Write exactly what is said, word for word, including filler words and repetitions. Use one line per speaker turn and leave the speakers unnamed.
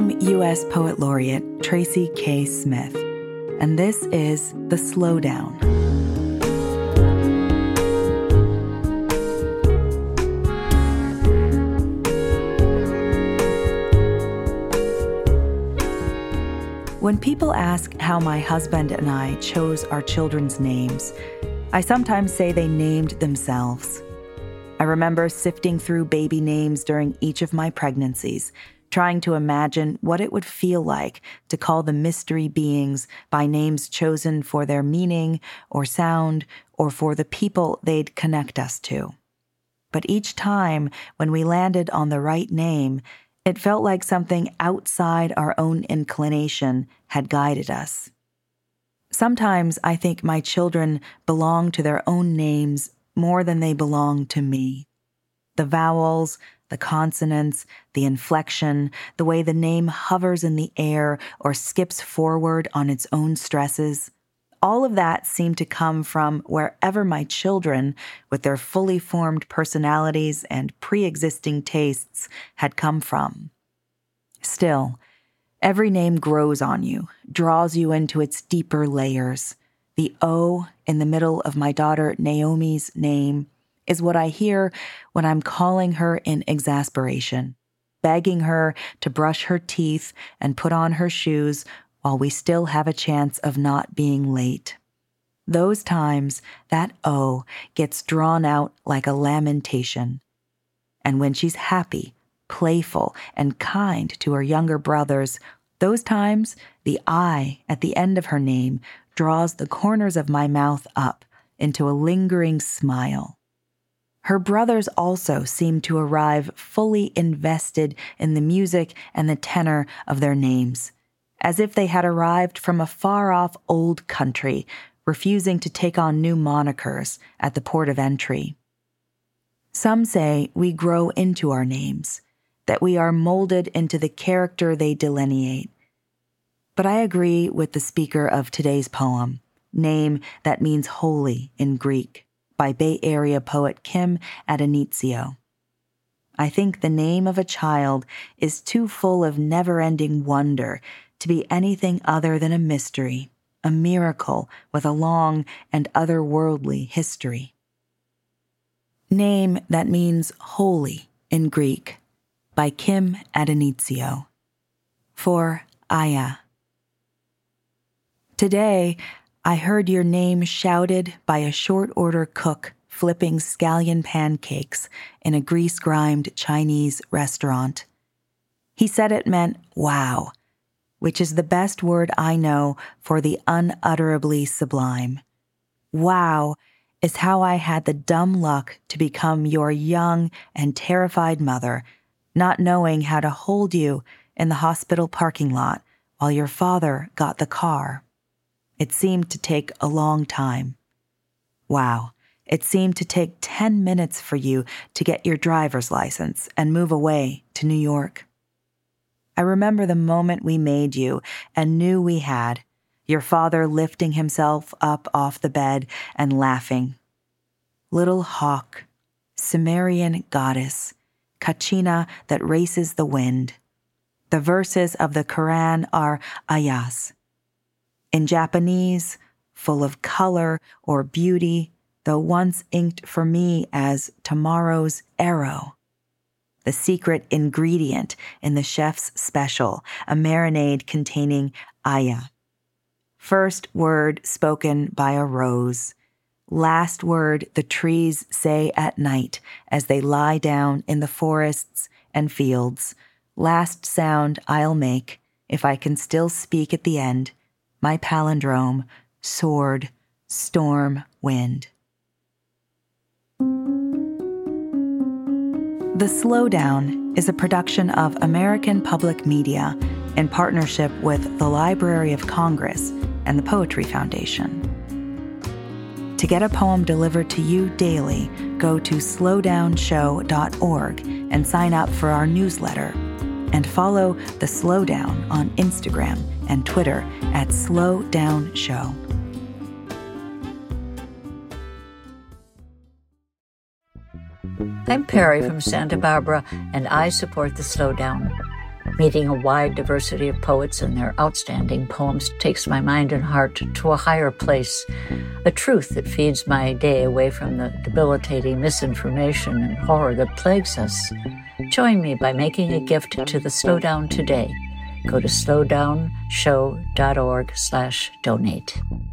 I'm U S Poet Laureate Tracy K. Smith, and this is The Slowdown. When people ask how my husband and I chose our children's names, I sometimes say they named themselves. I remember sifting through baby names during each of my pregnancies, trying to imagine what it would feel like to call the mystery beings by names chosen for their meaning or sound or for the people they'd connect us to. But each time when we landed on the right name, it felt like something outside our own inclination had guided us. Sometimes I think my children belong to their own names more than they belong to me. The vowels, the consonants, the inflection, the way the name hovers in the air or skips forward on its own stresses, all of that seemed to come from wherever my children, with their fully formed personalities and pre-existing tastes, had come from. Still, every name grows on you, draws you into its deeper layers. The O in the middle of my daughter Naomi's name is what I hear when I'm calling her in exasperation, begging her to brush her teeth and put on her shoes while we still have a chance of not being late. Those times, that O gets drawn out like a lamentation. And when she's happy, playful, and kind to her younger brothers, those times, the I at the end of her name draws the corners of my mouth up into a lingering smile. Her brothers also seem to arrive fully invested in the music and the tenor of their names, as if they had arrived from a far-off old country, refusing to take on new monikers at the port of entry. Some say we grow into our names, that we are molded into the character they delineate. But I agree with the speaker of today's poem, Name That Means Holy in Greek, by Bay Area poet Kim Addonizio. I think the name of a child is too full of never-ending wonder to be anything other than a mystery, a miracle with a long and otherworldly history. Name That Means Holy in Greek, by Kim Addonizio. For Aya. Today, I heard your name shouted by a short-order cook flipping scallion pancakes in a grease-grimed Chinese restaurant. He said it meant wow, which is the best word I know for the unutterably sublime. Wow is how I had the dumb luck to become your young and terrified mother, not knowing how to hold you in the hospital parking lot while your father got the car. It seemed to take a long time. Wow, it seemed to take ten minutes for you to get your driver's license and move away to New York. I remember the moment we made you and knew we had, your father lifting himself up off the bed and laughing. Little hawk, Sumerian goddess, kachina that races the wind. The verses of the Quran are ayahs. In Japanese, full of color or beauty, though once inked for me as tomorrow's arrow. The secret ingredient in the chef's special, a marinade containing ayah. First word spoken by a rose. Last word the trees say at night as they lie down in the forests and fields. Last sound I'll make, if I can still speak at the end, my palindrome, sword, storm, wind. The Slowdown is a production of American Public Media in partnership with the Library of Congress and the Poetry Foundation. To get a poem delivered to you daily, go to slowdown show dot org and sign up for our newsletter. And follow The Slowdown on Instagram and Twitter at slowdownshow.
I'm Perry from Santa Barbara, and I support The Slowdown. Meeting a wide diversity of poets and their outstanding poems takes my mind and heart to a higher place, a truth that feeds my day away from the debilitating misinformation and horror that plagues us. Join me by making a gift to the Slowdown today. Go to slowdownshow.org slash donate.